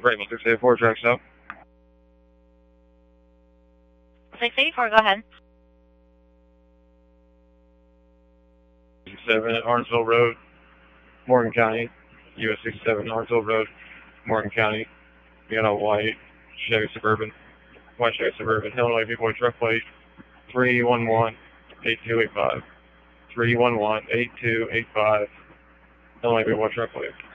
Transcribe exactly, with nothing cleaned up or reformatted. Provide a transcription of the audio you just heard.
Raymond six eight four, track stop. six eight four, go ahead. sixty-seven at Arnsville Road, Morgan County. U S sixty-seven, Arnsville Road, Morgan County. You got a white Chevy Suburban. White Chevy Suburban. Illinois Big Boy truck plate three one one eight two eight five. three one one eight two eight five. Illinois Big Boy truck plate.